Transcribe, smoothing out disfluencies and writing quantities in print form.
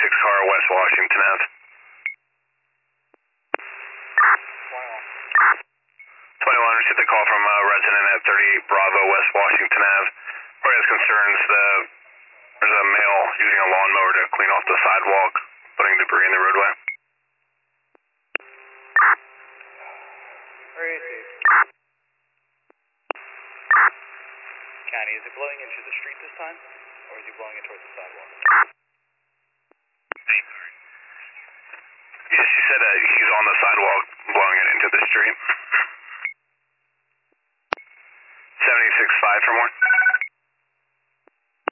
car, West Washington Ave. 21, received a call from a resident at 38 Bravo, West Washington Ave. Where he has concerns there's a male using a lawnmower to clean off the sidewalk, putting debris in the roadway. County, is it blowing into the street this time, or is he blowing it towards the sidewalk? Yes, you said he's on the sidewalk, blowing it into the street. 76.5 for more.